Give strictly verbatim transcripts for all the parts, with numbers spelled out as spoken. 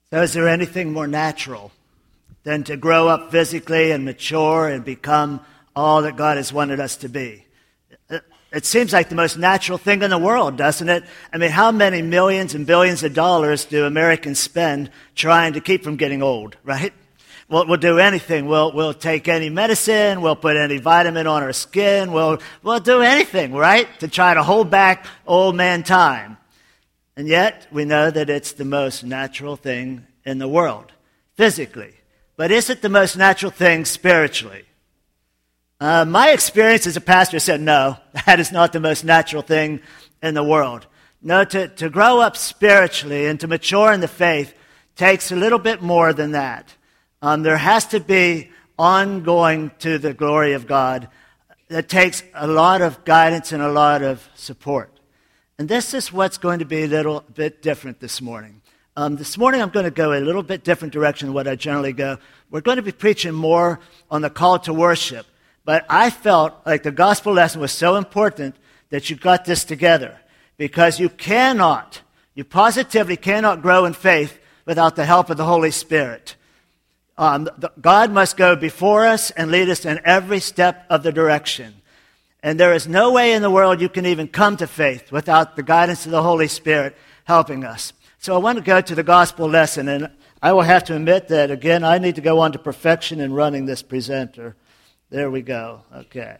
So is there anything more natural than to grow up physically and mature and become all that God has wanted us to be? It seems like the most natural thing in the world, doesn't it? I mean, how many millions and billions of dollars do Americans spend trying to keep from getting old, right? We'll, we'll do anything. We'll, we'll take any medicine. We'll put any vitamin on our skin. We'll, we'll do anything, right, to try to hold back old man time. And yet, we know that it's the most natural thing in the world, physically. But is it the most natural thing spiritually? Uh, my experience as a pastor said, no, that is not the most natural thing in the world. No, to, to grow up spiritually and to mature in the faith takes a little bit more than that. Um, there has to be ongoing to the glory of God. That takes a lot of guidance and a lot of support. And this is what's going to be a little bit different this morning. Um, this morning I'm going to go a little bit different direction than what I generally go. We're going to be preaching more on the call to worship. But I felt like the gospel lesson was so important that you got this together. Because you cannot, you positively cannot grow in faith without the help of the Holy Spirit. Um, the, God must go before us and lead us in every step of the direction. And there is no way in the world you can even come to faith without the guidance of the Holy Spirit helping us. So I want to go to the gospel lesson. And I will have to admit that, again, I need to go on to perfection in running this presenter. There we go. Okay.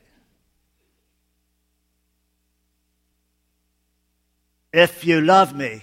If you love me,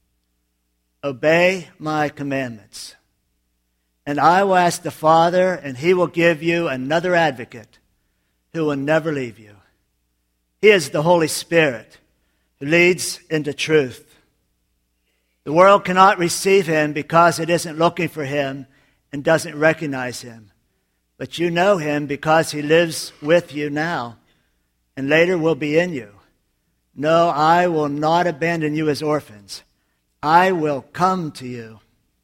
obey my commandments. And I will ask the Father, and he will give you another advocate who will never leave you. He is the Holy Spirit who leads into truth. The world cannot receive him because it isn't looking for him and doesn't recognize him. But you know him because he lives with you now and later will be in you. No, I will not abandon you as orphans. I will come to you.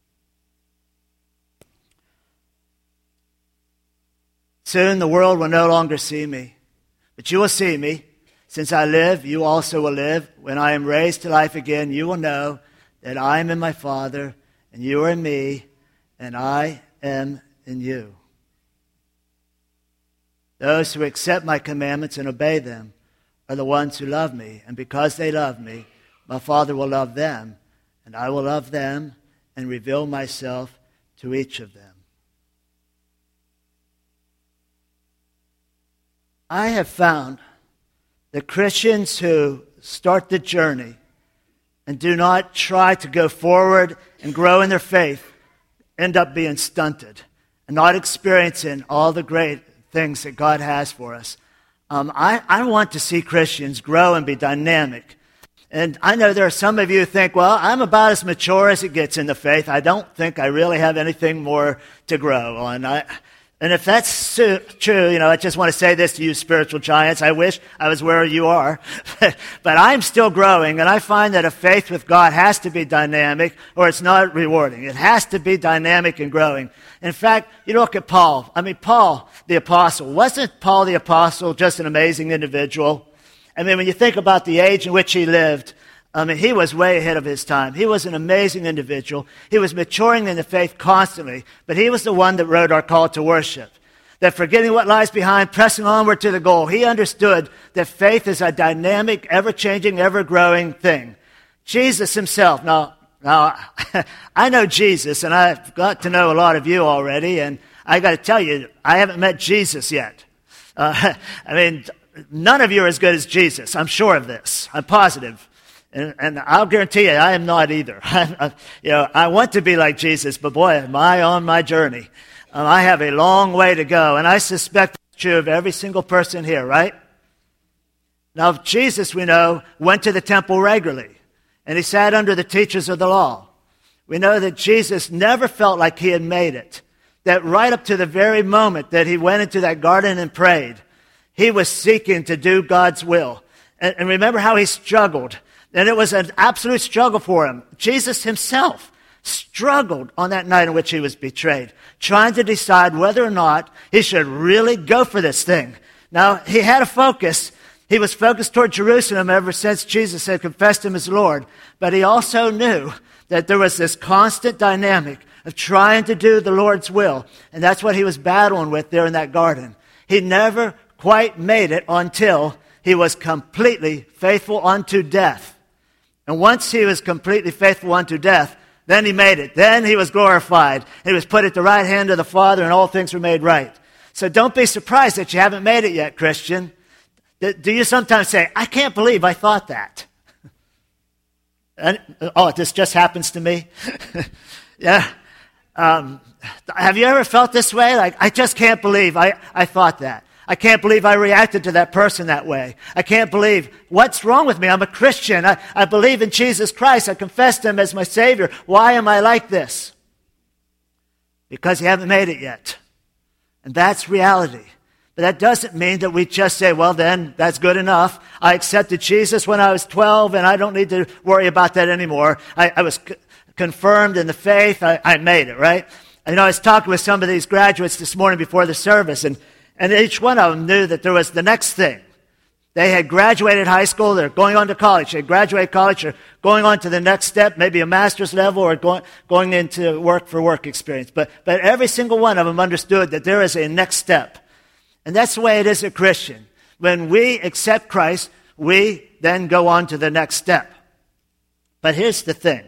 Soon the world will no longer see me, but you will see me. Since I live, you also will live. When I am raised to life again, you will know that I am in my Father, and you are in me, and I am in you. Those who accept my commandments and obey them are the ones who love me. And because they love me, my Father will love them, and I will love them and reveal myself to each of them. I have found that Christians who start the journey and do not try to go forward and grow in their faith end up being stunted and not experiencing all the great things that God has for us. Um, I, I want to see Christians grow and be dynamic. And I know there are some of you who think, well, I'm about as mature as it gets in the faith. I don't think I really have anything more to grow on. I, and if that's true, you know, I just want to say this to you spiritual giants. I wish I was where you are. But I'm still growing, and I find that a faith with God has to be dynamic or it's not rewarding. It has to be dynamic and growing. In fact, you look at Paul. I mean, Paul, the apostle. Wasn't Paul the apostle just an amazing individual? I mean, when you think about the age in which he lived, I mean, he was way ahead of his time. He was an amazing individual. He was maturing in the faith constantly, but he was the one that wrote our call to worship. That forgetting what lies behind, pressing onward to the goal. He understood that faith is a dynamic, ever-changing, ever-growing thing. Jesus himself, now, now I know Jesus, and I've got to know a lot of you already, and I got to tell you, I haven't met Jesus yet. Uh, I mean, none of you are as good as Jesus. I'm sure of this. I'm positive. And, and I'll guarantee you, I am not either. I, you know, I want to be like Jesus, but boy, am I on my journey. Um, I have a long way to go, and I suspect it's true of every single person here, right? Now, Jesus, we know, went to the temple regularly, and he sat under the teachers of the law. We know that Jesus never felt like he had made it, that right up to the very moment that he went into that garden and prayed, he was seeking to do God's will. And, and remember how he struggled. And it was an absolute struggle for him. Jesus himself struggled on that night in which he was betrayed, trying to decide whether or not he should really go for this thing. Now, he had a focus. He was focused toward Jerusalem ever since Jesus had confessed him as Lord. But he also knew That there was this constant dynamic of trying to do the Lord's will. And that's what he was battling with there in that garden. He never quite made it until he was completely faithful unto death. And once he was completely faithful unto death, then he made it. Then he was glorified. He was put at the right hand of the Father, and all things were made right. So don't be surprised that you haven't made it yet, Christian. Do you sometimes say, I can't believe I thought that? And, oh, this just happens to me? Yeah. Um, have you ever felt this way? Like, I just can't believe I, I thought that. I can't believe I reacted to that person that way. I can't believe, what's wrong with me? I'm a Christian. I, I believe in Jesus Christ. I confessed him as my Savior. Why am I like this? Because you haven't made it yet. And that's reality. But that doesn't mean that we just say, well, then, that's good enough. I accepted Jesus when I was twelve, and I don't need to worry about that anymore. I, I was c- confirmed in the faith. I, I made it, right? And, you know, I was talking with some of these graduates this morning before the service, and, and each one of them knew that there was the next thing. They had graduated high school. They're going on to college. They graduated college. They're going on to the next step, maybe a master's level or going, going into work for work experience. But, but every single one of them understood that there is a next step. And that's the way it is a Christian. When we accept Christ, we then go on to the next step. But here's the thing.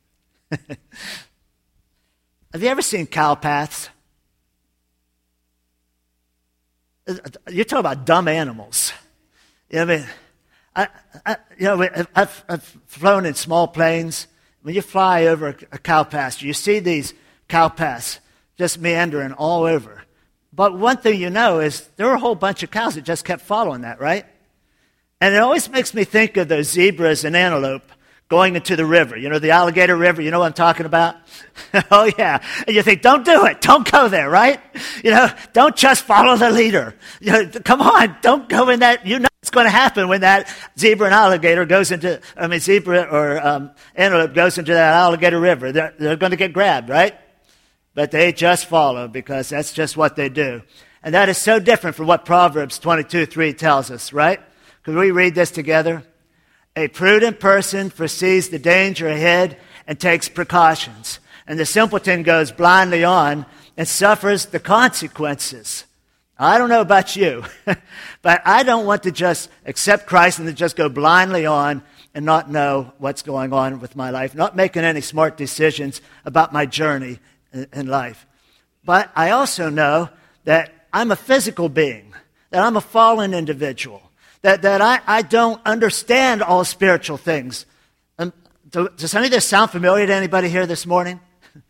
Have you ever seen cow paths? You're talking about dumb animals. You know what I mean? I, I, you know, I've, I've flown in small planes. When you fly over a, a cow pasture, you see these cow paths just meandering all over. But one thing you know is there were a whole bunch of cows that just kept following that, right? And it always makes me think of those zebras and antelope going into the river. You know, the alligator river, you know what I'm talking about? Oh, yeah. And you think, don't do it. Don't go there, right? You know, don't just follow the leader. You know, come on, don't go in that. You know what's going to happen when that zebra and alligator goes into, I mean, zebra or um, antelope goes into that alligator river. They're, they're going to get grabbed, right? But they just follow because that's just what they do. And that is so different from what Proverbs twenty-two three tells us, right? Could we read this together? A prudent person foresees the danger ahead and takes precautions. And the simpleton goes blindly on and suffers the consequences. I don't know about you, but I don't want to just accept Christ and to just go blindly on and not know what's going on with my life, not making any smart decisions about my journey in life. But I also know that I'm a physical being, that I'm a fallen individual, that, that I, I don't understand all spiritual things. Um, do, does any of this sound familiar to anybody here this morning?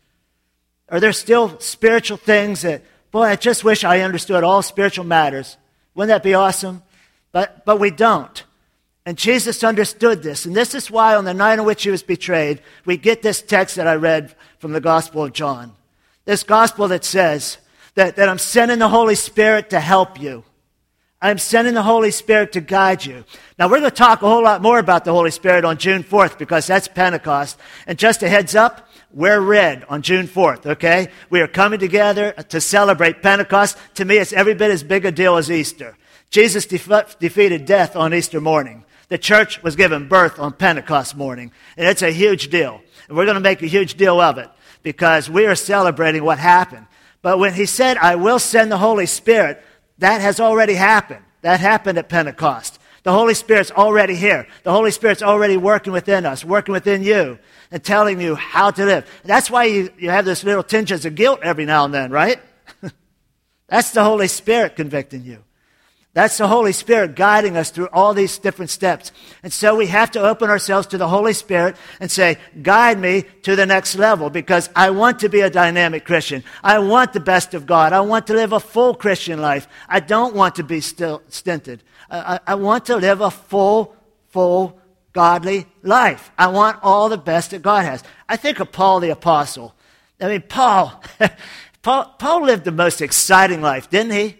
Are there still spiritual things that, boy, I just wish I understood all spiritual matters. Wouldn't that be awesome? But, but we don't. And Jesus understood this. And this is why on the night on which he was betrayed, we get this text that I read from the Gospel of John. This gospel that says that, that I'm sending the Holy Spirit to help you. I'm sending the Holy Spirit to guide you. Now, we're going to talk a whole lot more about the Holy Spirit on June fourth because that's Pentecost. And just a heads up, we're red on June fourth, okay? We are coming together to celebrate Pentecost. To me, it's every bit as big a deal as Easter. Jesus def- defeated death on Easter morning. The church was given birth on Pentecost morning. And it's a huge deal. And we're going to make a huge deal of it because we are celebrating what happened. But when he said, I will send the Holy Spirit, that has already happened. That happened at Pentecost. The Holy Spirit's already here. The Holy Spirit's already working within us, working within you, and telling you how to live. That's why you, you have this little tinges of guilt every now and then, right? That's the Holy Spirit convicting you. That's the Holy Spirit guiding us through all these different steps. And so we have to open ourselves to the Holy Spirit and say, guide me to the next level because I want to be a dynamic Christian. I want the best of God. I want to live a full Christian life. I don't want to be still stinted. I, I, I want to live a full, full, godly life. I want all the best that God has. I think of Paul the Apostle. I mean, Paul, Paul, Paul lived the most exciting life, didn't he?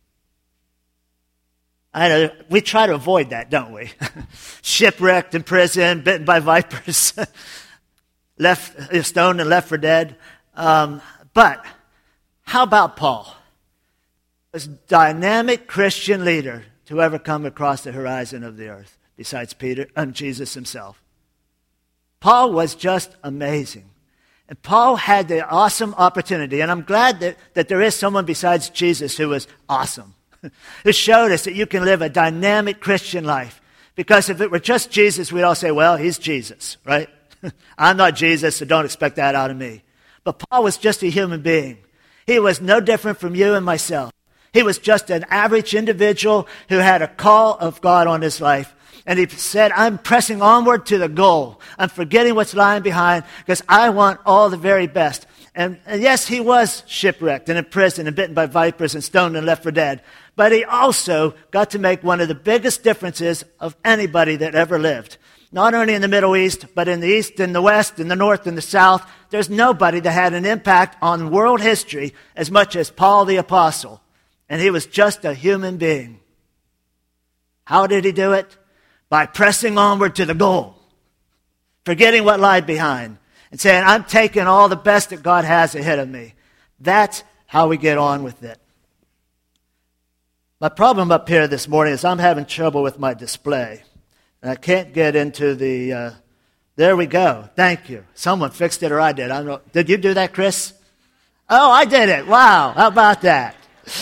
I know, we try to avoid that, don't we? Shipwrecked in prison, bitten by vipers, left stoned and left for dead. Um, but how about Paul? This dynamic Christian leader to ever come across the horizon of the earth, besides Peter and Jesus himself. Paul was just amazing. And Paul had the awesome opportunity, and I'm glad that, that there is someone besides Jesus who was awesome, who showed us that you can live a dynamic Christian life. Because if it were just Jesus, we'd all say, well, he's Jesus, right? I'm not Jesus, so don't expect that out of me. But Paul was just a human being. He was no different from you and myself. He was just an average individual who had a call of God on his life. And he said, I'm pressing onward to the goal. I'm forgetting what's lying behind because I want all the very best. And, and yes, he was shipwrecked and in prison and bitten by vipers and stoned and left for dead. But he also got to make one of the biggest differences of anybody that ever lived. Not only in the Middle East, but in the East, in the West, in the North, in the South. There's nobody that had an impact on world history as much as Paul the Apostle. And he was just a human being. How did he do it? By pressing onward to the goal. Forgetting what lied behind. And saying, I'm taking all the best that God has ahead of me. That's how we get on with it. My problem up here this morning is I'm having trouble with my display. And I can't get into the, uh, there we go. Thank you. Someone fixed it or I did. I don't know. Did you do that, Chris? Oh, I did it. Wow. How about that?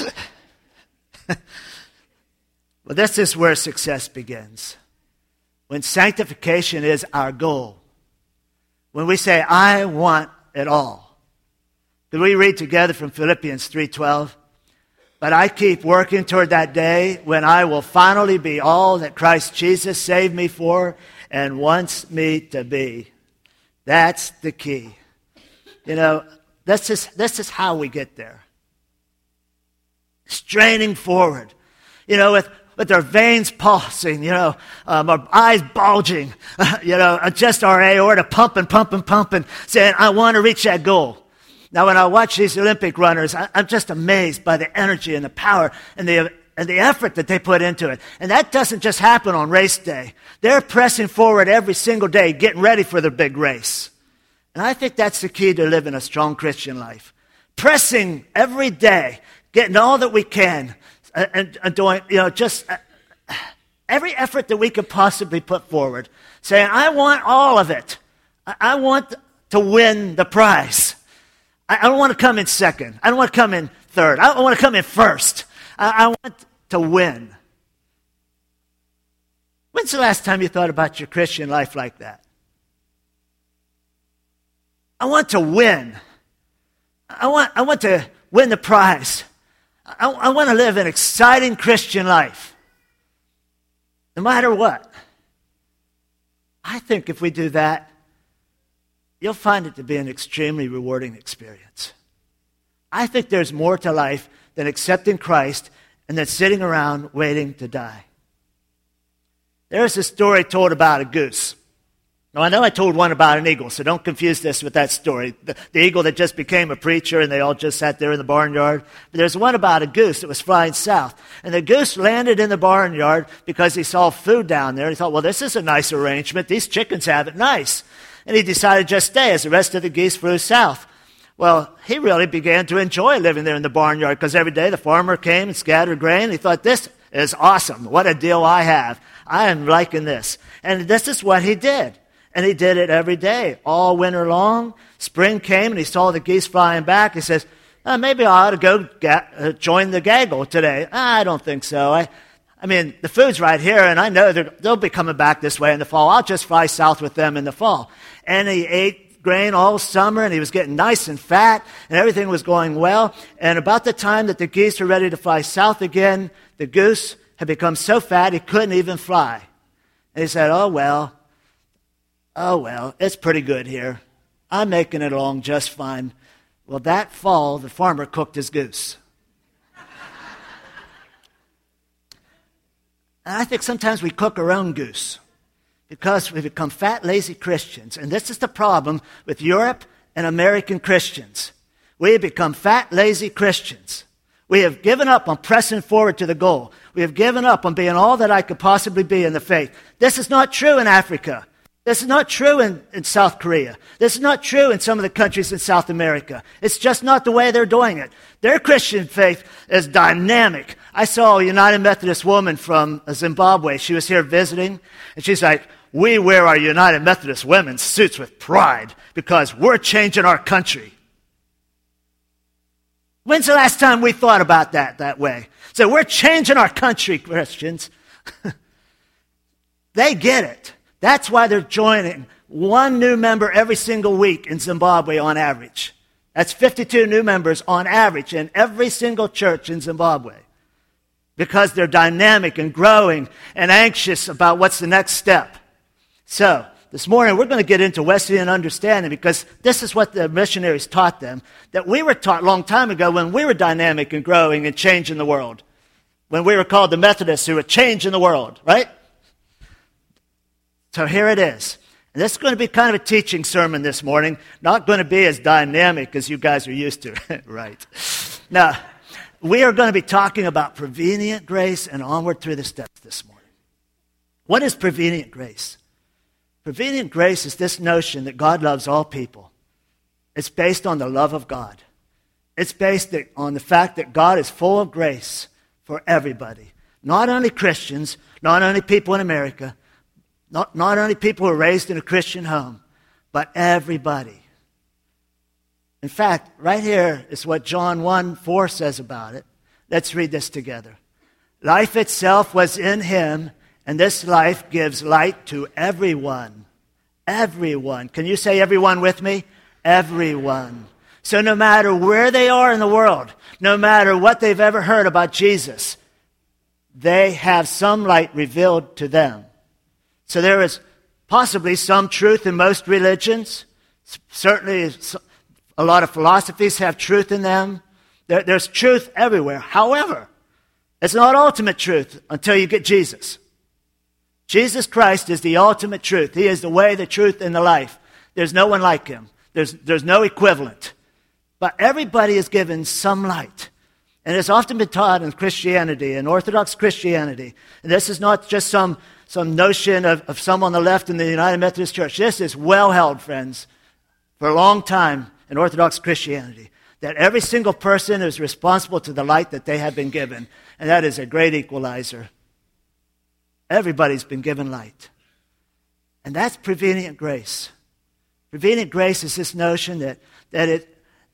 Well, this is where success begins. When sanctification is our goal. When we say, I want it all. Did we read together from Philippians three twelve? But I keep working toward that day when I will finally be all that Christ Jesus saved me for and wants me to be. That's the key. You know, this is, this is how we get there. Straining forward. You know, with, with our veins pulsing, you know, um, our eyes bulging, uh, you know, just our aorta pumping, pumping, pumping, saying, I want to reach that goal. Now, when I watch these Olympic runners, I, I'm just amazed by the energy and the power and the and the effort that they put into it. And that doesn't just happen on race day. They're pressing forward every single day, getting ready for their big race. And I think that's the key to living a strong Christian life. Pressing every day, getting all that we can, and, and doing, you know, just uh, every effort that we could possibly put forward. Saying, I want all of it. I, I want to win the prize. I don't want to come in second. I don't want to come in third. I don't want to come in first. I, I want to win. When's the last time you thought about your Christian life like that? I want to win. I want, I want to win the prize. I, I want to live an exciting Christian life. No matter what. I think if we do that, you'll find it to be an extremely rewarding experience. I think there's more to life than accepting Christ and then sitting around waiting to die. There's a story told about a goose. Now, I know I told one about an eagle, so don't confuse this with that story. The, the eagle that just became a preacher and they all just sat there in the barnyard. But there's one about a goose that was flying south. And the goose landed in the barnyard because he saw food down there. He thought, well, this is a nice arrangement. These chickens have it nice. And he decided to just stay as the rest of the geese flew south. Well, he really began to enjoy living there in the barnyard because every day the farmer came and scattered grain. He thought, this is awesome. What a deal I have. I am liking this. And this is what he did. And he did it every day, all winter long. Spring came and he saw the geese flying back. He says, oh, maybe I ought to go ga- uh, join the gaggle today. I don't think so. I, I mean, the food's right here, and I know they'll be coming back this way in the fall. I'll just fly south with them in the fall. And he ate grain all summer, and he was getting nice and fat, and everything was going well. And about the time that the geese were ready to fly south again, the goose had become so fat he couldn't even fly. And he said, oh, well, oh, well, it's pretty good here. I'm making it along just fine. Well, that fall, the farmer cooked his goose. And I think sometimes we cook our own goose because we become fat, lazy Christians. And this is the problem with Europe and American Christians. We have become fat, lazy Christians. We have given up on pressing forward to the goal. We have given up on being all that I could possibly be in the faith. This is not true in Africa. This is not true in, in South Korea. This is not true in some of the countries in South America. It's just not the way they're doing it. Their Christian faith is dynamic. I saw a United Methodist woman from Zimbabwe. She was here visiting, and she's like, we wear our United Methodist women's suits with pride because we're changing our country. When's the last time we thought about that that way? So we're changing our country, Christians. They get it. That's why they're joining one new member every single week in Zimbabwe on average. That's fifty-two new members on average in every single church in Zimbabwe. Because they're dynamic and growing and anxious about what's the next step. So, this morning we're going to get into Wesleyan understanding because this is what the missionaries taught them, that we were taught a long time ago when we were dynamic and growing and changing the world. When we were called the Methodists who were changing the world, right? So here it is. And this is going to be kind of a teaching sermon this morning, not going to be as dynamic as you guys are used to, right? Now, we are going to be talking about prevenient grace and onward through the steps this morning. What is prevenient grace? Prevenient grace is this notion that God loves all people. It's based on the love of God. It's based on the fact that God is full of grace for everybody. Not only Christians, not only people in America, not, not only people who are raised in a Christian home, but everybody. In fact, right here is what John one four says about it. Let's read this together. Life itself was in him, and this life gives light to everyone. Everyone. Can you say everyone with me? Everyone. So no matter where they are in the world, no matter what they've ever heard about Jesus, they have some light revealed to them. So there is possibly some truth in most religions. Certainly a lot of philosophies have truth in them. There, there's truth everywhere. However, it's not ultimate truth until you get Jesus. Jesus Christ is the ultimate truth. He is the way, the truth, and the life. There's no one like him. There's, there's no equivalent. But everybody is given some light. And it's often been taught in Christianity, in Orthodox Christianity. And this is not just some, some notion of, of some on the left in the United Methodist Church. This is well held, friends, for a long time in Orthodox Christianity, that every single person is responsible to the light that they have been given. And that is a great equalizer. Everybody's been given light. And that's prevenient grace. Prevenient grace is this notion that, that, it,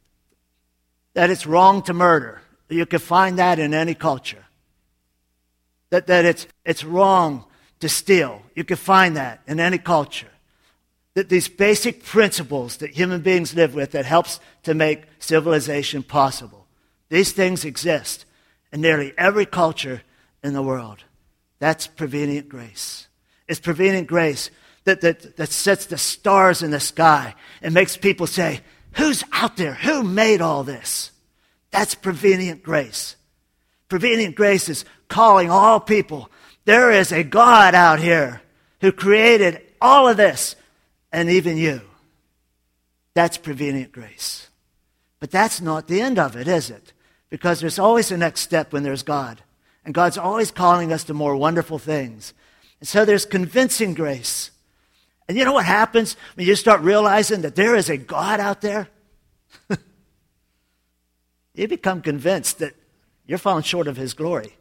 that it's wrong to murder. You can find that in any culture. That, that it's, it's wrong to steal. You can find that in any culture. That these basic principles that human beings live with that helps to make civilization possible. These things exist in nearly every culture in the world. That's prevenient grace. It's prevenient grace that, that, that sets the stars in the sky and makes people say, who's out there? Who made all this? That's prevenient grace. Prevenient grace is calling all people. There is a God out here who created all of this, and even you. That's prevenient grace. But that's not the end of it, is it? Because there's always a next step when there's God. And God's always calling us to more wonderful things. And so there's convincing grace. And you know what happens when you start realizing that there is a God out there? You become convinced that you're falling short of his glory.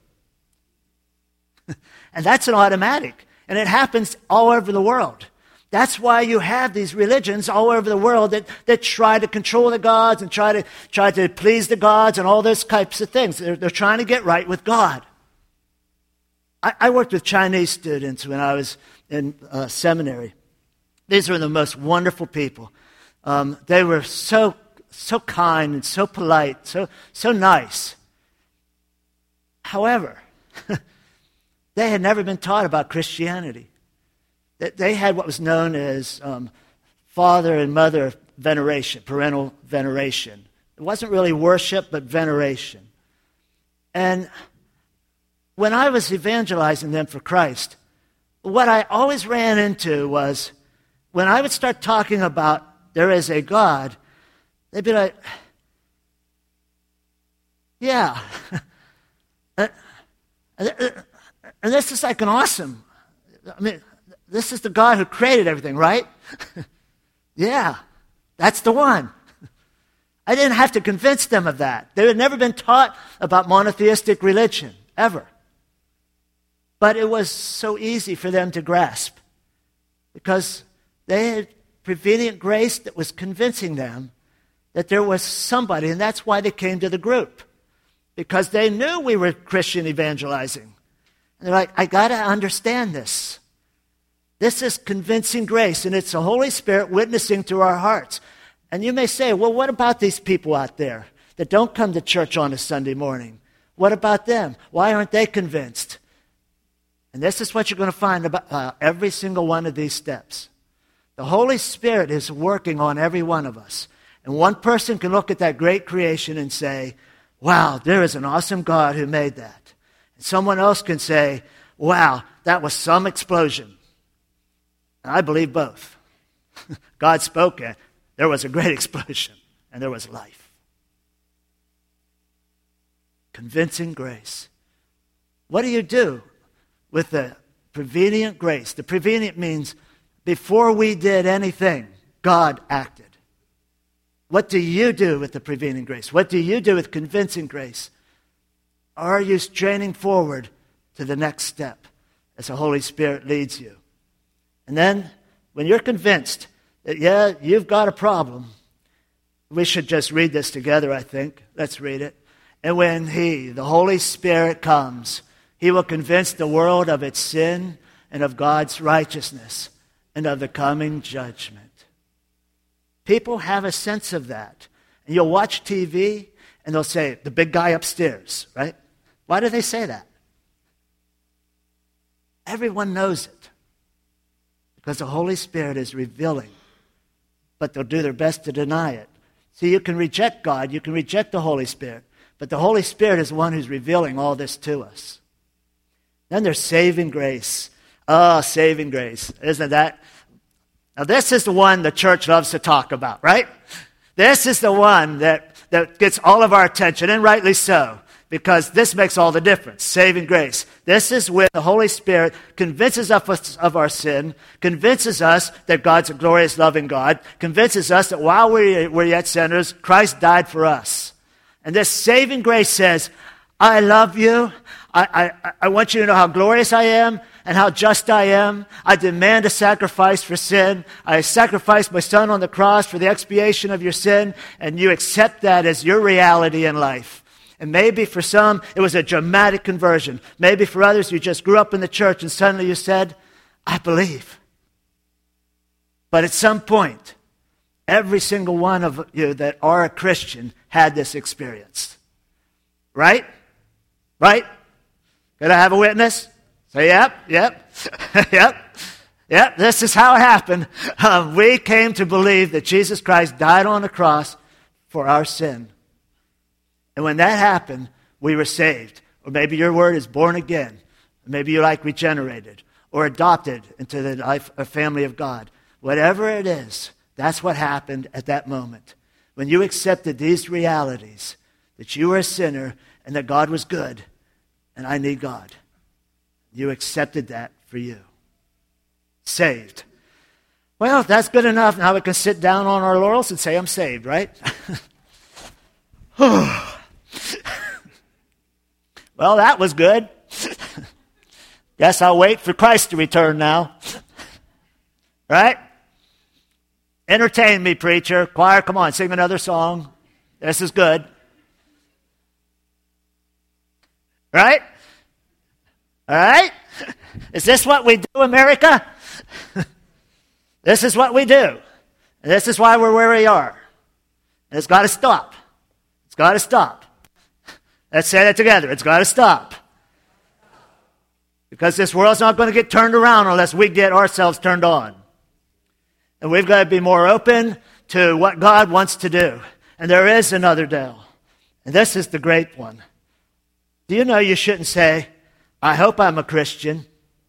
And that's an automatic. And it happens all over the world. That's why you have these religions all over the world that, that try to control the gods and try to try to please the gods and all those types of things. They're, they're trying to get right with God. I, I worked with Chinese students when I was in uh, seminary. These were the most wonderful people. Um, they were so so kind and so polite, so so nice. However, they had never been taught about Christianity. They had what was known as um, father and mother veneration, parental veneration. It wasn't really worship, but veneration. And when I was evangelizing them for Christ, what I always ran into was when I would start talking about there is a God, they'd be like, yeah. and this is like an awesome, I mean, this is the God who created everything, right? Yeah, that's the one. I didn't have to convince them of that. They had never been taught about monotheistic religion, ever. But it was so easy for them to grasp. because they had prevenient grace that was convincing them that there was somebody, and that's why they came to the group, because they knew we were Christian evangelizing. And they're like, I got to understand this. This is convincing grace, and it's the Holy Spirit witnessing to our hearts. And you may say, well, what about these people out there that don't come to church on a Sunday morning? What about them? Why aren't they convinced? And this is what you're going to find about uh, every single one of these steps. The Holy Spirit is working on every one of us. And one person can look at that great creation and say, wow, there is an awesome God who made that. And someone else can say, wow, that was some explosion. And I believe both. God spoke it. There was a great explosion, and there was life. Convincing grace. What do you do with the prevenient grace? The prevenient means before we did anything, God acted. What do you do with the prevenient grace? What do you do with convincing grace? Are you straining forward to the next step as the Holy Spirit leads you? And then, when you're convinced that, yeah, you've got a problem, we should just read this together, I think. Let's read it. And when He, the Holy Spirit, comes, He will convince the world of its sin and of God's righteousness and of the coming judgment. People have a sense of that. And you'll watch T V, and they'll say, the big guy upstairs, right? Why do they say that? Everyone knows it. Because the Holy Spirit is revealing. But they'll do their best to deny it. See, you can reject God, you can reject the Holy Spirit, but the Holy Spirit is the one who's revealing all this to us. Then there's saving grace. Oh, saving grace. Isn't that? Now, this is the one the church loves to talk about, right? This is the one that, that gets all of our attention, and rightly so, because this makes all the difference. Saving grace. This is when the Holy Spirit convinces us of our sin, convinces us that God's a glorious, loving God, convinces us that while we were yet sinners, Christ died for us. And this saving grace says, I love you. I, I, I want you to know how glorious I am and how just I am. I demand a sacrifice for sin. I sacrificed my son on the cross for the expiation of your sin, and you accept that as your reality in life. And maybe for some, it was a dramatic conversion. Maybe for others, you just grew up in the church and suddenly you said, I believe. But at some point, every single one of you that are a Christian had this experience. Right? Right? Could I have a witness? Say, yep, yep, yep, yep. This is how it happened. Um, we came to believe that Jesus Christ died on the cross for our sin. And when that happened, we were saved. Or maybe your word is born again. Or maybe you're like regenerated or adopted into the life or family of God. Whatever it is, that's what happened at that moment. When you accepted these realities, that you were a sinner and that God was good and I need God. You accepted that for you. Saved. Well, if that's good enough, now we can sit down on our laurels and say, I'm saved, right? Well, that was good. Guess I'll wait for Christ to return now. Right? Entertain me, preacher. Choir, come on, sing another song. This is good. Right? All right? Is this what we do, America? This is what we do. And this is why we're where we are. And it's got to stop. It's got to stop. Let's say that together. It's got to stop. Because this world's not going to get turned around unless we get ourselves turned on. And we've got to be more open to what God wants to do. And there is another Dale. And this is the great one. Do you know you shouldn't say, I hope I'm a Christian?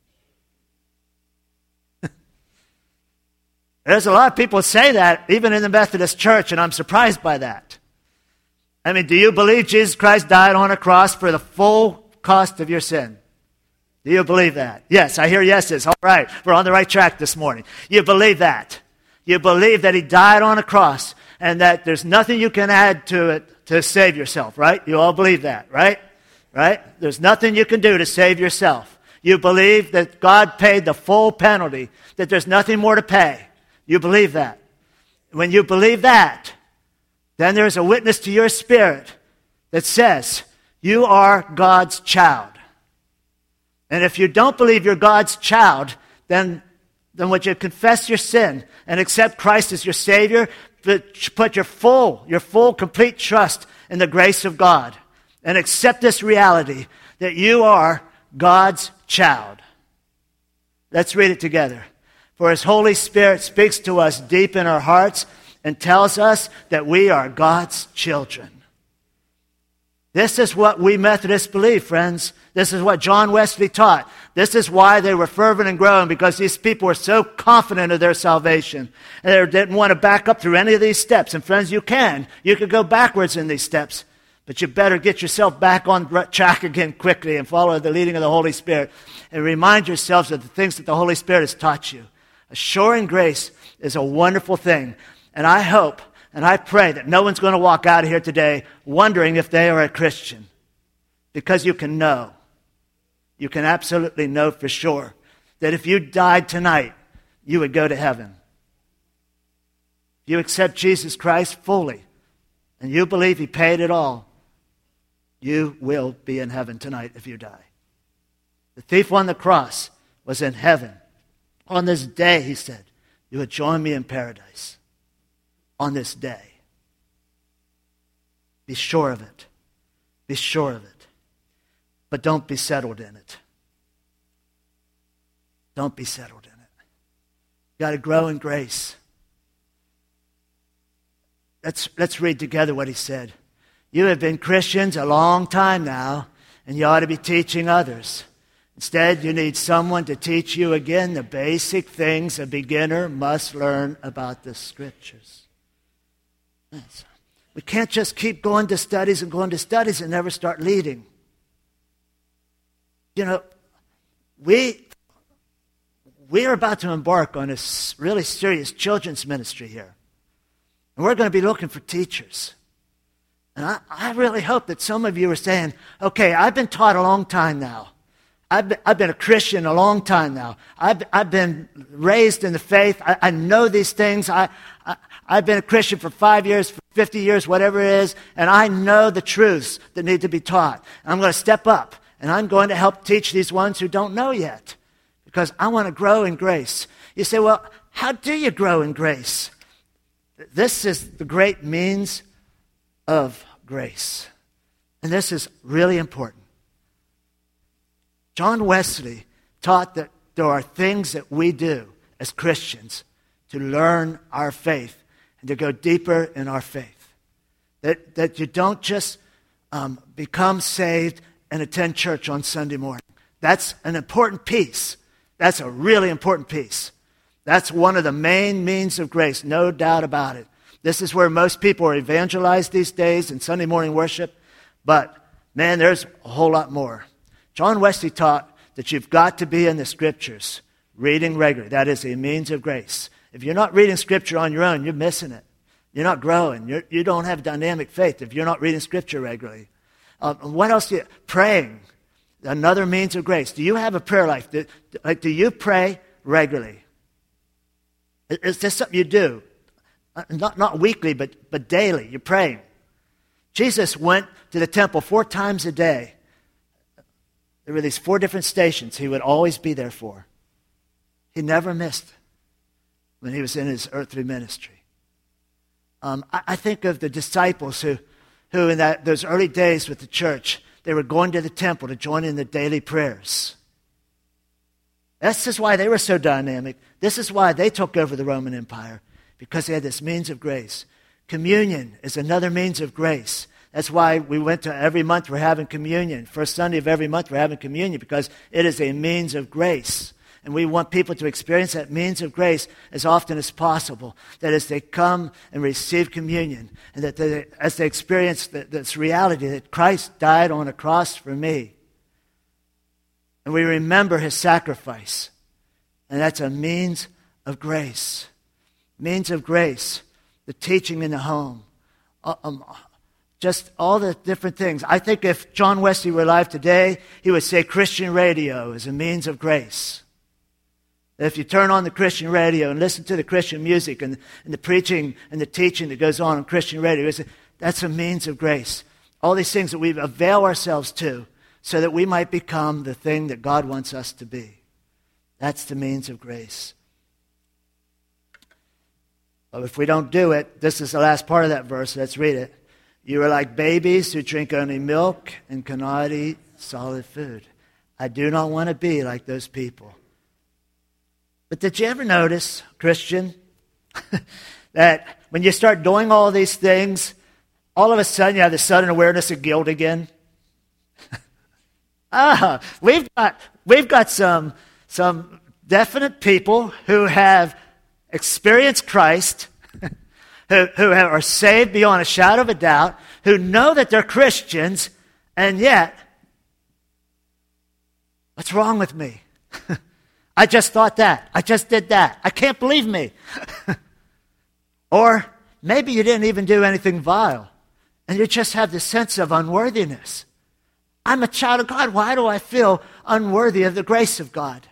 There's a lot of people say that, even in the Methodist Church, and I'm surprised by that. I mean, do you believe Jesus Christ died on a cross for the full cost of your sin? Do you believe that? Yes, I hear yeses. All right, we're on the right track this morning. You believe that. You believe that He died on a cross and that there's nothing you can add to it to save yourself, right? You all believe that, right? Right? There's nothing you can do to save yourself. You believe that God paid the full penalty, that there's nothing more to pay. You believe that. When you believe that, then there's a witness to your spirit that says you are God's child. And if you don't believe you're God's child, then, then would you confess your sin and accept Christ as your Savior, but put your full, your full, complete trust in the grace of God, and accept this reality that you are God's child. Let's read it together. For His Holy Spirit speaks to us deep in our hearts and tells us that we are God's children. This is what we Methodists believe, friends. This is what John Wesley taught. This is why they were fervent and growing, because these people were so confident of their salvation. And they didn't want to back up through any of these steps. And friends, you can. You can go backwards in these steps. But you better get yourself back on track again quickly and follow the leading of the Holy Spirit. And remind yourselves of the things that the Holy Spirit has taught you. Assuring grace is a wonderful thing. And I hope and I pray that no one's going to walk out of here today wondering if they are a Christian. Because you can know. You can absolutely know for sure that if you died tonight, you would go to heaven. If you accept Jesus Christ fully and you believe He paid it all, you will be in heaven tonight if you die. The thief on the cross was in heaven. On this day, he said, you would join me in paradise. On this day. Be sure of it. Be sure of it. But don't be settled in it. Don't be settled in it. You got to grow in grace. Let's, let's read together what he said. You have been Christians a long time now, and you ought to be teaching others. Instead, you need someone to teach you again the basic things a beginner must learn about the Scriptures. We can't just keep going to studies and going to studies and never start leading. You know, we, we are about to embark on a really serious children's ministry here. And we're going to be looking for teachers. And I, I really hope that some of you are saying, okay, I've been taught a long time now. I've been, I've been a Christian a long time now. I've, I've been raised in the faith. I, I know these things. I, I, I've been a Christian for five years, for fifty years, whatever it is, and I know the truths that need to be taught. And I'm going to step up, and I'm going to help teach these ones who don't know yet, because I want to grow in grace. You say, well, how do you grow in grace? This is the great means of grace. And this is really important. John Wesley taught that there are things that we do as Christians to learn our faith and to go deeper in our faith. That, that you don't just um, become saved and attend church on Sunday morning. That's an important piece. That's a really important piece. That's one of the main means of grace, no doubt about it. This is where most people are evangelized these days in Sunday morning worship. But, man, there's a whole lot more. John Wesley taught that you've got to be in the Scriptures, reading regularly. That is a means of grace. If you're not reading Scripture on your own, you're missing it. You're not growing. You're, you don't have dynamic faith if you're not reading Scripture regularly. Uh, what else do you... Praying, another means of grace. Do you have a prayer life? Do, like, do you pray regularly? Is this something you do? Not, not weekly, but, but daily. You're praying. Jesus went to the temple four times a day. There were these four different stations he would always be there for. He never missed when he was in his earthly ministry. Um, I, I think of the disciples who, who in that, those early days with the church, they were going to the temple to join in the daily prayers. This is why they were so dynamic. This is why they took over the Roman Empire, because they had this means of grace. Communion is another means of grace. That's why we went to every month we're having communion. First Sunday of every month we're having communion, because it is a means of grace. And we want people to experience that means of grace as often as possible. That as they come and receive communion, and that they, as they experience the, this reality that Christ died on a cross for me, and we remember His sacrifice. And that's a means of grace. Means of grace. The teaching in the home. Um, just all the different things. I think if John Wesley were alive today, he would say Christian radio is a means of grace. If you turn on the Christian radio and listen to the Christian music and, and the preaching and the teaching that goes on on Christian radio, that's a means of grace. All these things that we avail ourselves to so that we might become the thing that God wants us to be. That's the means of grace. Well, if we don't do it, this is the last part of that verse. Let's read it. You are like babies who drink only milk and cannot eat solid food. I do not want to be like those people. But did you ever notice, Christian, that when you start doing all these things, all of a sudden you have the sudden awareness of guilt again? ah, we've got we've got some some definite people who have experienced Christ, who who have, are saved beyond a shadow of a doubt, who know that they're Christians, and yet, what's wrong with me? I just thought that. I just did that. I can't believe me. Or maybe you didn't even do anything vile, and you just have this sense of unworthiness. I'm a child of God. Why do I feel unworthy of the grace of God?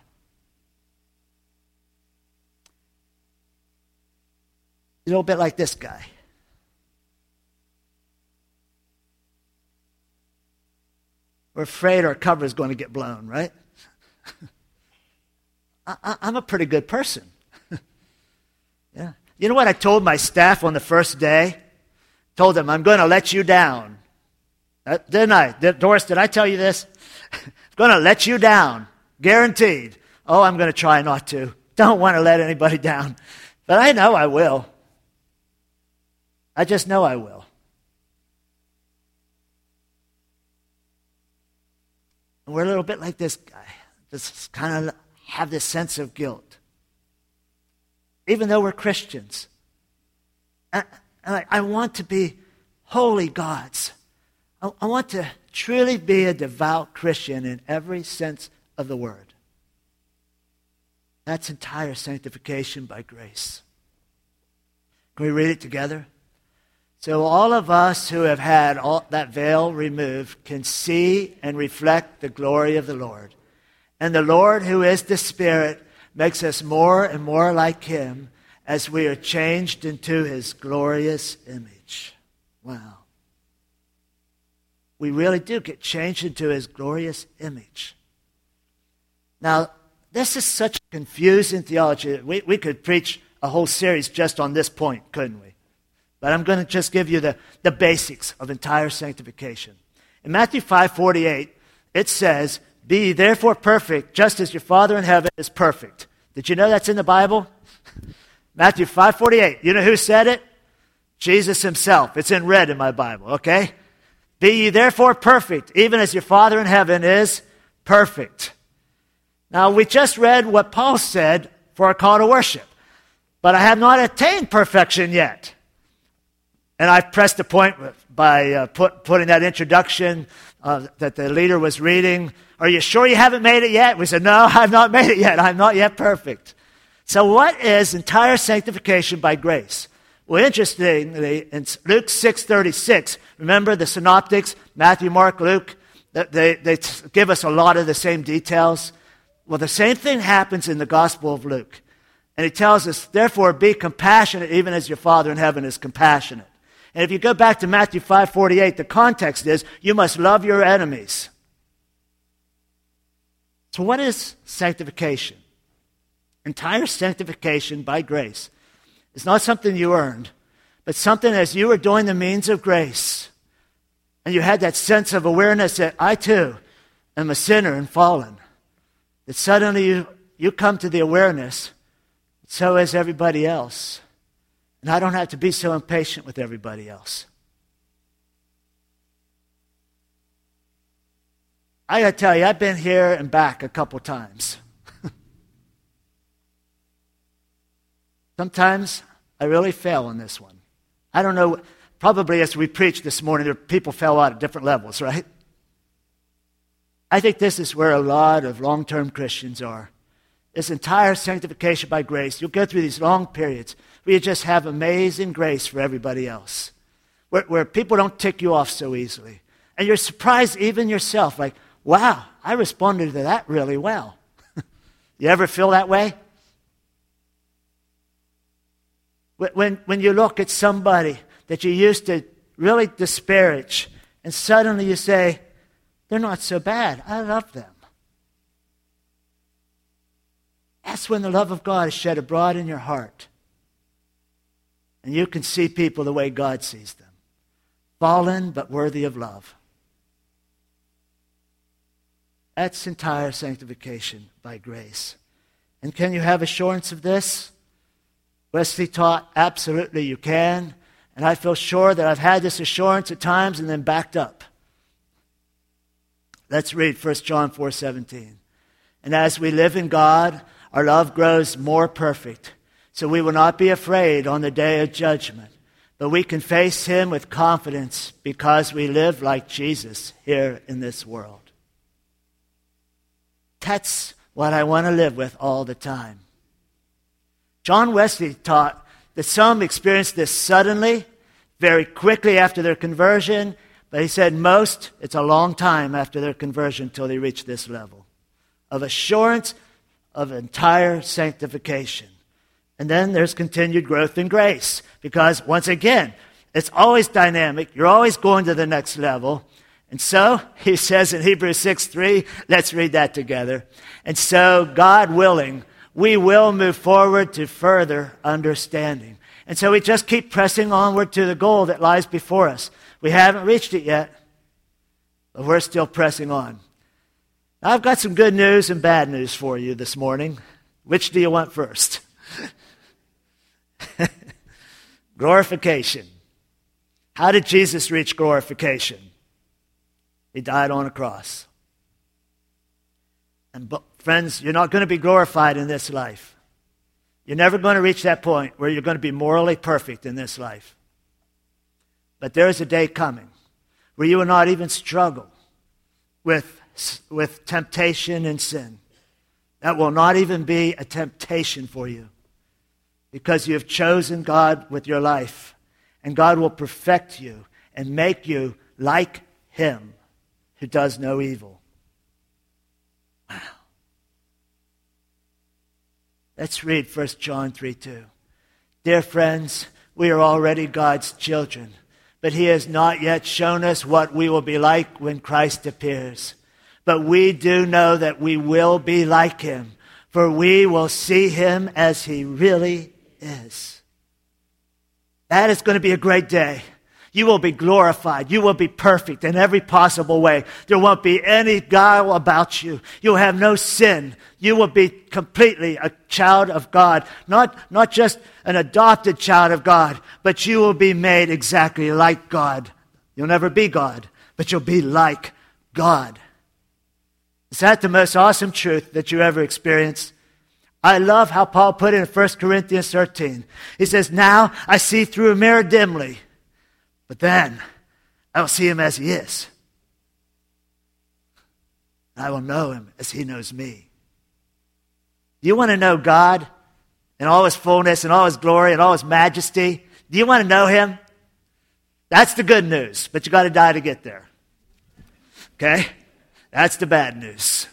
A little bit like this guy. We're afraid our cover is going to get blown, right? I, I'm a pretty good person. yeah. You know what I told my staff on the first day? Told them, I'm going to let you down. Uh, didn't I? Did, Doris, did I tell you this? I'm going to let you down. Guaranteed. Oh, I'm going to try not to. Don't want to let anybody down. But I know I will. I just know I will. And we're a little bit like this guy. Just kind of have this sense of guilt. Even though we're Christians. And I, I want to be holy gods. I, I want to truly be a devout Christian in every sense of the word. That's entire sanctification by grace. Can we read it together? So all of us who have had all that veil removed can see and reflect the glory of the Lord. And the Lord, who is the Spirit, makes us more and more like Him as we are changed into His glorious image. Wow. We really do get changed into His glorious image. Now, this is such confusing theology. We, we could preach a whole series just on this point, couldn't we? But I'm going to just give you the, the basics of entire sanctification. In Matthew five forty-eight, it says, be ye therefore perfect, just as your Father in heaven is perfect. Did you know that's in the Bible? Matthew five forty-eight. You know who said it? Jesus Himself. It's in red in my Bible, okay? Be ye therefore perfect, even as your Father in heaven is perfect. Now, we just read what Paul said for our call to worship. But I have not attained perfection yet. And I've pressed the point by uh, put, putting that introduction uh, that the leader was reading. Are you sure you haven't made it yet? We said, no, I've not made it yet. I'm not yet perfect. So what is entire sanctification by grace? Well, interestingly, in Luke six thirty-six, remember the synoptics, Matthew, Mark, Luke, they, they give us a lot of the same details. Well, the same thing happens in the Gospel of Luke. And he tells us, therefore, be compassionate even as your Father in heaven is compassionate. And if you go back to Matthew five forty-eight, the context is, you must love your enemies. So what is sanctification? Entire sanctification by grace. It's not something you earned, but something as you were doing the means of grace, and you had that sense of awareness that I too am a sinner and fallen, that suddenly you, you come to the awareness, so is everybody else. And I don't have to be so impatient with everybody else. I got to tell you, I've been here and back a couple times. Sometimes I really fail on this one. I don't know, probably as we preached this morning, there people fell out at different levels, right? I think this is where a lot of long-term Christians are. This entire sanctification by grace. You'll go through these long periods where you just have amazing grace for everybody else. where, where people don't tick you off so easily. And you're surprised even yourself, like, wow, I responded to that really well. You ever feel that way? When, when you look at somebody that you used to really disparage, and suddenly you say, they're not so bad, I love them. That's when the love of God is shed abroad in your heart. And you can see people the way God sees them. Fallen, but worthy of love. That's entire sanctification by grace. And can you have assurance of this? Wesley taught, absolutely you can. And I feel sure that I've had this assurance at times and then backed up. Let's read First John four seventeen. And as we live in God, our love grows more perfect. So we will not be afraid on the day of judgment, but we can face him with confidence because we live like Jesus here in this world. That's what I want to live with all the time. John Wesley taught that some experienced this suddenly, very quickly after their conversion, but he said most, it's a long time after their conversion till they reach this level of assurance of entire sanctification. And then there's continued growth in grace, because once again, it's always dynamic. You're always going to the next level. And so, he says in Hebrews six three, let's read that together. And so, God willing, we will move forward to further understanding. And so we just keep pressing onward to the goal that lies before us. We haven't reached it yet, but we're still pressing on. I've got some good news and bad news for you this morning. Which do you want first? Glorification. How did Jesus reach glorification? He died on a cross. And friends, you're not going to be glorified in this life. You're never going to reach that point where you're going to be morally perfect in this life. But there is a day coming where you will not even struggle with, with temptation and sin. That will not even be a temptation for you, because you have chosen God with your life, and God will perfect you and make you like him who does no evil. Wow. Let's read First John three two. Dear friends, we are already God's children, but he has not yet shown us what we will be like when Christ appears. But we do know that we will be like him, for we will see him as he really is. That is going to be a great day. You will be glorified. You will be perfect in every possible way. There won't be any guile about you. You'll have no sin. You will be completely a child of God. Not, not just an adopted child of God, but you will be made exactly like God. You'll never be God, but you'll be like God. Is that the most awesome truth that you ever experienced? I love how Paul put it in First Corinthians thirteen. He says, now I see through a mirror dimly, but then I will see him as he is. I will know him as he knows me. Do you want to know God in all his fullness and all his glory and all his majesty? Do you want to know him? That's the good news, but you got to die to get there. Okay? That's the bad news.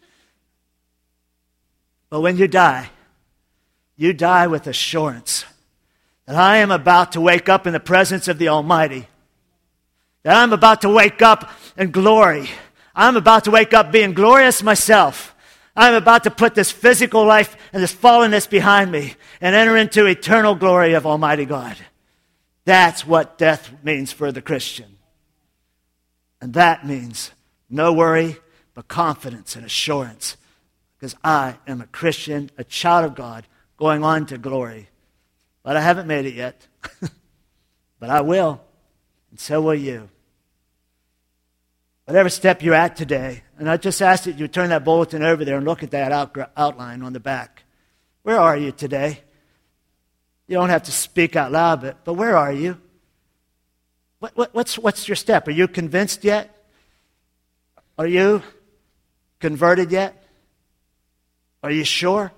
But when you die, you die with assurance that I am about to wake up in the presence of the Almighty. That I'm about to wake up in glory. I'm about to wake up being glorious myself. I'm about to put this physical life and this fallenness behind me and enter into eternal glory of Almighty God. That's what death means for the Christian. And that means no worry, but confidence and assurance. Because I am a Christian, a child of God, going on to glory. But I haven't made it yet. But I will. And so will you. Whatever step you're at today, and I just ask that you turn that bulletin over there and look at that out, outline on the back. Where are you today? You don't have to speak out loud, but, but where are you? What, what, what's, what's your step? Are you convinced yet? Are you converted yet? Are you sure?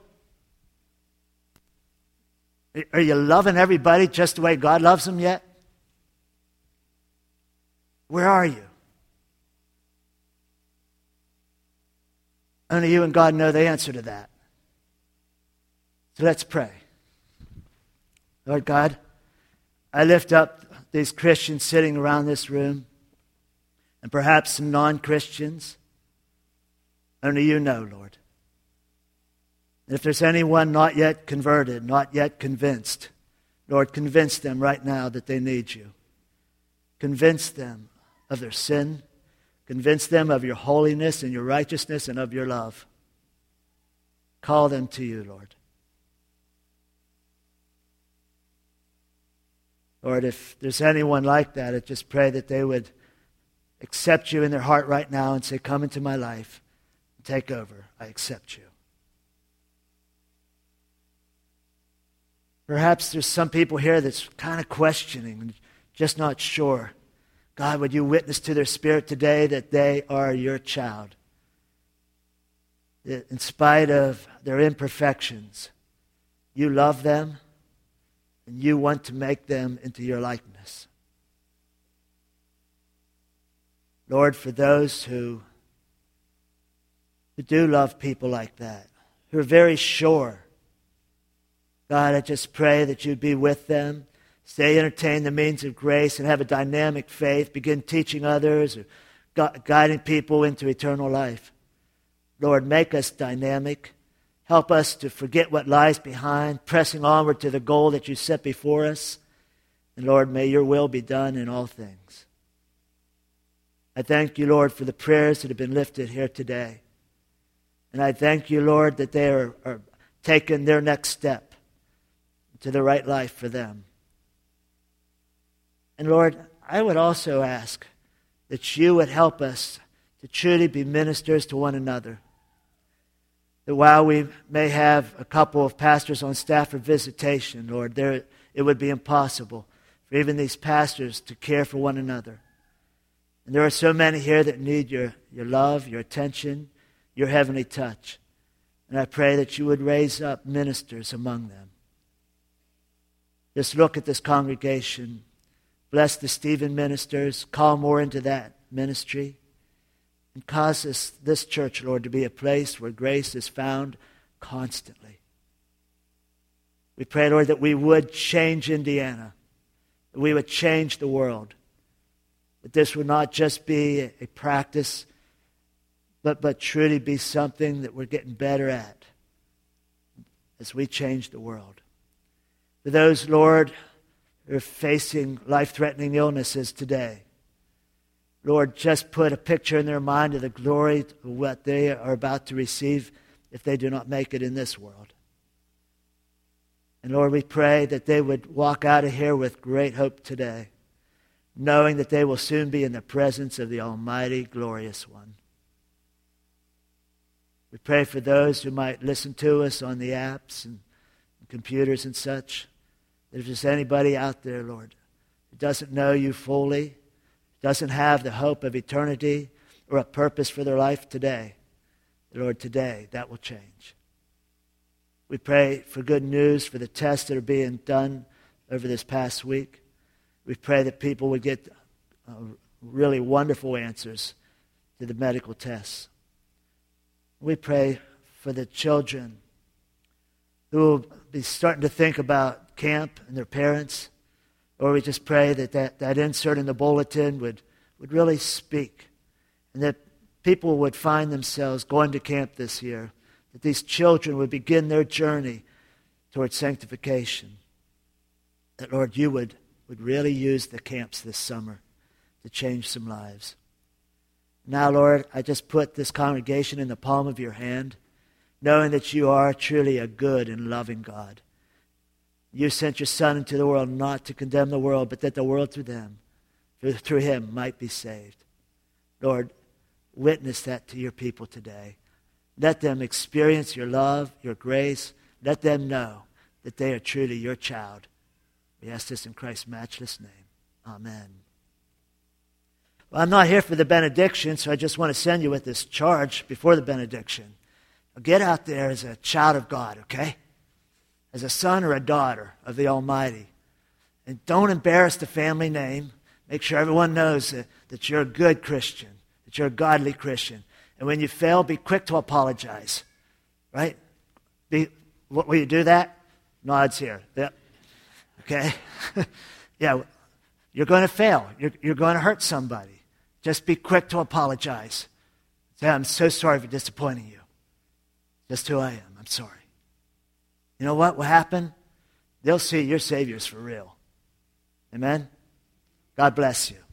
Are you loving everybody just the way God loves them yet? Where are you? Only you and God know the answer to that. So let's pray. Lord God, I lift up these Christians sitting around this room, and perhaps some non-Christians. Only you know, Lord. And if there's anyone not yet converted, not yet convinced, Lord, convince them right now that they need you. Convince them of their sin. Convince them of your holiness and your righteousness and of your love. Call them to you, Lord. Lord, if there's anyone like that, I just pray that they would accept you in their heart right now and say, come into my life. Take over. I accept you. Perhaps there's some people here that's kind of questioning and just not sure. God, would you witness to their spirit today that they are your child? That in spite of their imperfections, you love them and you want to make them into your likeness. Lord, for those who, who do love people like that, who are very sure, God, I just pray that you'd be with them. Stay entertain the means of grace and have a dynamic faith. Begin teaching others or gu- guiding people into eternal life. Lord, make us dynamic. Help us to forget what lies behind, pressing onward to the goal that you set before us. And Lord, may your will be done in all things. I thank you, Lord, for the prayers that have been lifted here today. And I thank you, Lord, that they are, are taking their next step to the right life for them. And Lord, I would also ask that you would help us to truly be ministers to one another. That while we may have a couple of pastors on staff for visitation, Lord, there it would be impossible for even these pastors to care for one another. And there are so many here that need your, your love, your attention, your heavenly touch. And I pray that you would raise up ministers among them. Just look at this congregation. Bless the Stephen ministers. Call more into that ministry. And cause this, this church, Lord, to be a place where grace is found constantly. We pray, Lord, that we would change Indiana. That we would change the world. That this would not just be a, a practice, but, but truly be something that we're getting better at as we change the world. For those, Lord, who are facing life-threatening illnesses today, Lord, just put a picture in their mind of the glory of what they are about to receive if they do not make it in this world. And Lord, we pray that they would walk out of here with great hope today, knowing that they will soon be in the presence of the Almighty, glorious One. We pray for those who might listen to us on the apps and computers and such. If there's anybody out there, Lord, who doesn't know you fully, doesn't have the hope of eternity or a purpose for their life today, Lord, today that will change. We pray for good news for the tests that are being done over this past week. We pray that people would get uh, really wonderful answers to the medical tests. We pray for the children who will be starting to think about camp and their parents. Or we just pray that, that that insert in the bulletin would, would really speak. And that people would find themselves going to camp this year. That these children would begin their journey towards sanctification. That, Lord, you would, would really use the camps this summer to change some lives. Now, Lord, I just put this congregation in the palm of your hand, knowing that you are truly a good and loving God. You sent your Son into the world not to condemn the world, but that the world through them, through him, might be saved. Lord, witness that to your people today. Let them experience your love, your grace. Let them know that they are truly your child. We ask this in Christ's matchless name. Amen. Well, I'm not here for the benediction, so I just want to send you with this charge before the benediction. Get out there as a child of God, okay? As a son or a daughter of the Almighty. And don't embarrass the family name. Make sure everyone knows that, that you're a good Christian, that you're a godly Christian. And when you fail, be quick to apologize. Right? Be, will you do that? Nods here. Yep. Okay? Yeah, you're going to fail. You're, you're going to hurt somebody. Just be quick to apologize. Say, I'm so sorry for disappointing you. Just who I am. I'm sorry. You know what will happen? They'll see your Savior's for real. Amen? God bless you.